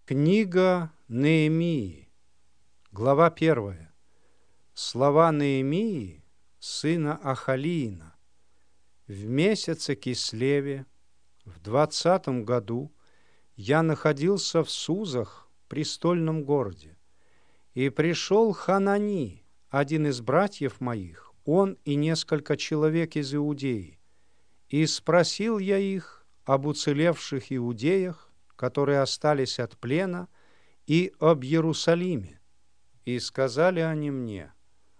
Книга Неемии, глава 1. Слова Неемии, сына Ахалиина. В месяце Кислеве, в 20 году, я находился в Сузах, престольном городе, и пришел Ханани, один из братьев моих, он и несколько человек из Иудеи, и спросил я их об уцелевших иудеях, которые остались от плена, и об Иерусалиме. И сказали они мне: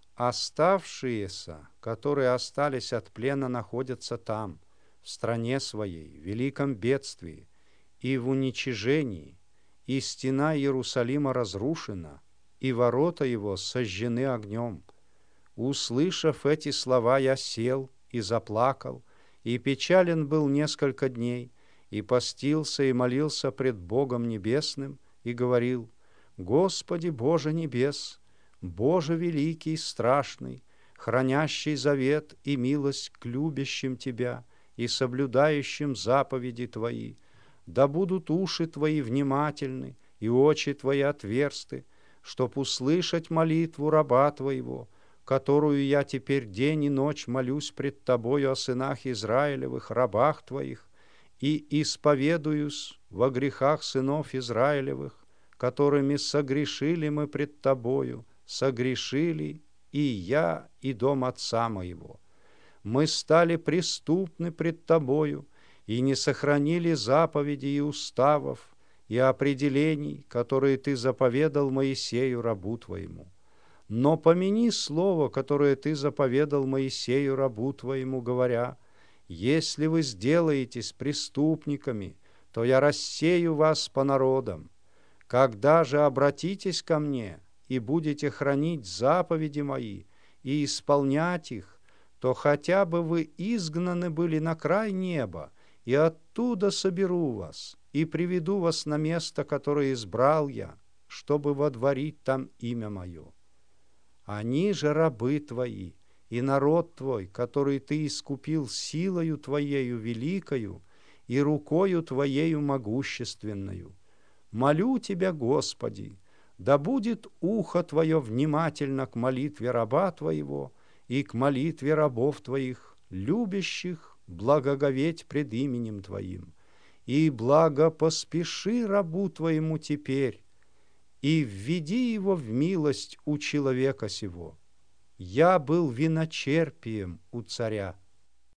оставшиеся, которые остались от плена, находятся там, в стране своей, в великом бедствии и в уничижении, и стена Иерусалима разрушена, и ворота его сожжены огнем. Услышав эти слова, я сел и заплакал, и печален был несколько дней, и постился и молился пред Богом Небесным, и говорил: Господи Боже небес, Боже великий и страшный, хранящий завет и милость к любящим Тебя и соблюдающим заповеди Твои, да будут уши Твои внимательны и очи Твои отверсты, чтоб услышать молитву раба Твоего, которую я теперь день и ночь молюсь пред Тобою о сынах Израилевых, рабах Твоих, и исповедуюсь во грехах сынов Израилевых, которыми согрешили мы пред Тобою, согрешили и я, и дом отца моего. Мы стали преступны пред Тобою, и не сохранили заповедей и уставов, и определений, которые Ты заповедал Моисею, рабу Твоему. Но помяни слово, которое Ты заповедал Моисею, рабу Твоему, говоря: если вы сделаетесь преступниками, то я рассею вас по народам. Когда же обратитесь ко мне и будете хранить заповеди мои и исполнять их, то хотя бы вы изгнаны были на край неба, и оттуда соберу вас и приведу вас на место, которое избрал я, чтобы водворить там имя мое. Они же рабы твои, и народ твой, который ты искупил силою твоею великою и рукою твоею могущественною. Молю тебя, Господи, да будет ухо твое внимательно к молитве раба твоего и к молитве рабов твоих, любящих благоговеть пред именем твоим, и благо поспеши рабу твоему теперь, и введи его в милость у человека сего. Я был виночерпием у царя,